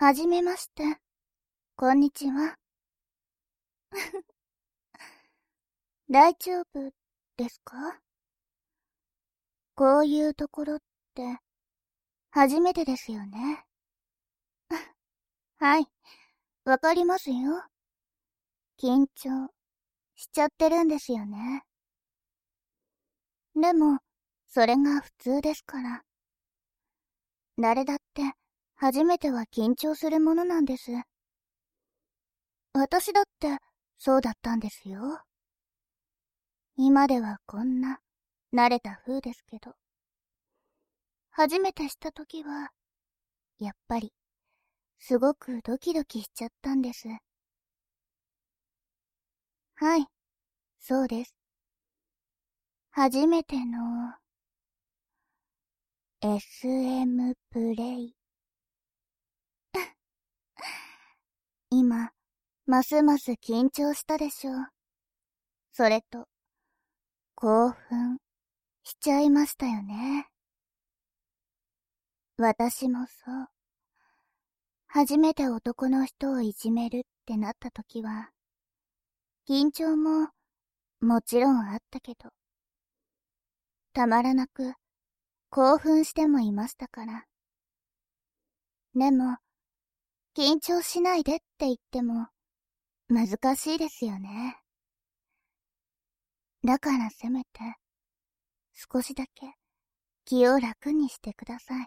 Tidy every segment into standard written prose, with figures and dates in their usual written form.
はじめまして。こんにちは。大丈夫ですか？こういうところって、初めてですよね。はい、わかりますよ。緊張しちゃってるんですよね。でも、それが普通ですから。誰だって、初めては緊張するものなんです。私だって、そうだったんですよ。今ではこんな、慣れた風ですけど。初めてしたときは、やっぱり、すごくドキドキしちゃったんです。はい、そうです。初めての、SM プレイ。今、ますます緊張したでしょう。それと、興奮しちゃいましたよね。私もそう。初めて男の人をいじめるってなった時は、緊張ももちろんあったけど、たまらなく興奮してもいましたから。でも、緊張しないでって言っても、難しいですよね。だからせめて、少しだけ気を楽にしてください。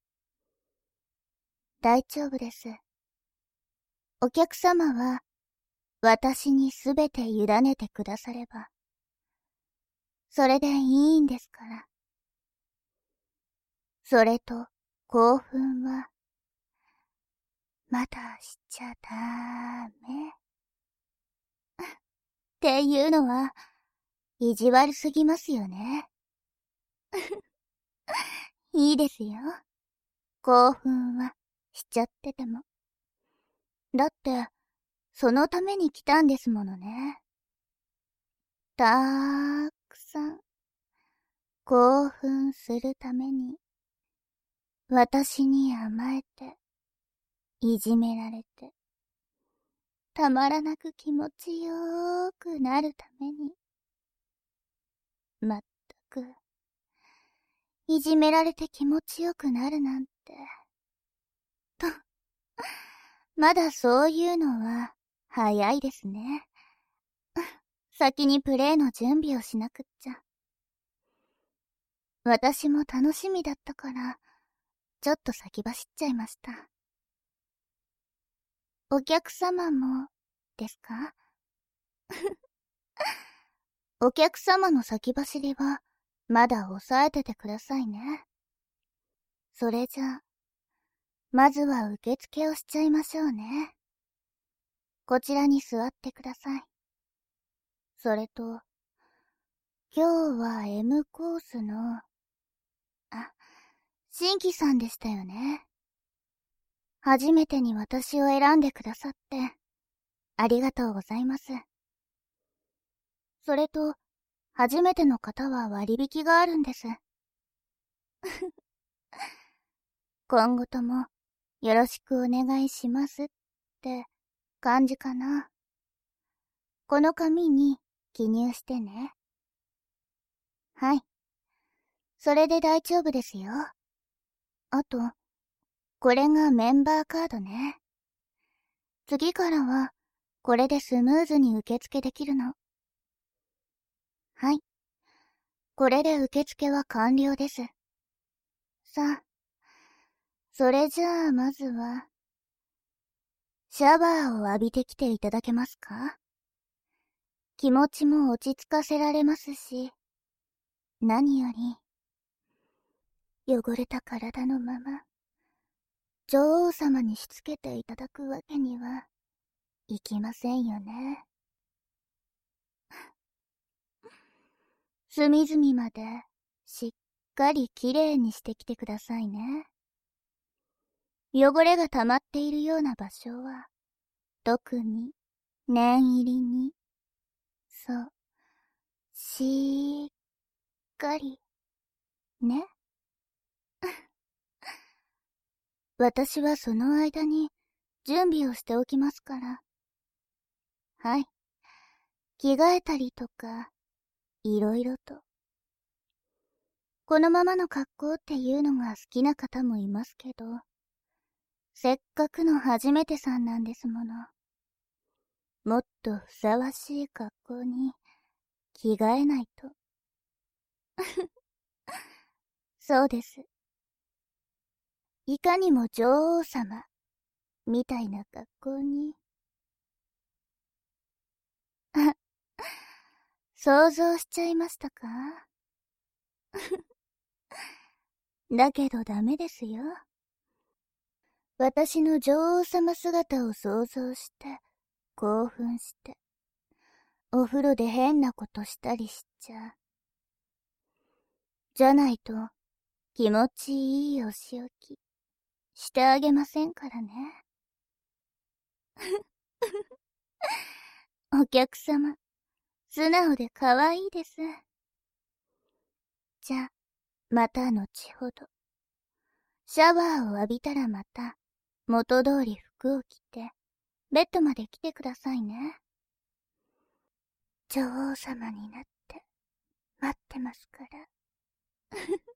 大丈夫です。お客様は、私にすべて委ねてくだされば、それでいいんですから。それと、興奮は、まだしちゃダメ。っていうのは、意地悪すぎますよね。いいですよ。興奮はしちゃってても。だって、そのために来たんですものね。たーくさん、興奮するために、私に甘えて、いじめられて、たまらなく気持ちよーくなるために。まったく、いじめられて気持ちよくなるなんて。と、まだそういうのは、早いですね。先にプレイの準備をしなくっちゃ。私も楽しみだったから、ちょっと先走っちゃいました。お客様も、ですか？お客様の先走りは、まだ抑えててくださいね。それじゃあ、まずは受付をしちゃいましょうね。こちらに座ってください。それと、今日は M コースの、新規さんでしたよね。初めてに私を選んでくださって、ありがとうございます。それと、初めての方は割引があるんです。今後とも、よろしくお願いしますって、感じかな。この紙に記入してね。はい。それで大丈夫ですよ。あと、これがメンバーカードね。次からは、これでスムーズに受付できるの。はい。これで受付は完了です。さあ、それじゃあまずは、シャワーを浴びてきていただけますか？気持ちも落ち着かせられますし、何より、汚れた体のまま、女王様にしつけていただくわけにはいきませんよね。隅々までしっかりきれいにしてきてくださいね。汚れが溜まっているような場所は、特に念入りに、そう、しっかり、ね。私はその間に準備をしておきますから。はい。着替えたりとか、いろいろと。このままの格好っていうのが好きな方もいますけど、せっかくの初めてさんなんですもの。もっとふさわしい格好に着替えないと。そうです。いかにも女王様、みたいな格好に。想像しちゃいましたか？だけどダメですよ。私の女王様姿を想像して、興奮して、お風呂で変なことしたりしちゃ。じゃないと、気持ちいいお仕置き、してあげませんからね。お客様、素直で可愛いです。じゃ、また後ほど。シャワーを浴びたらまた、元通り服を着て、ベッドまで来てくださいね。女王様になって、待ってますから。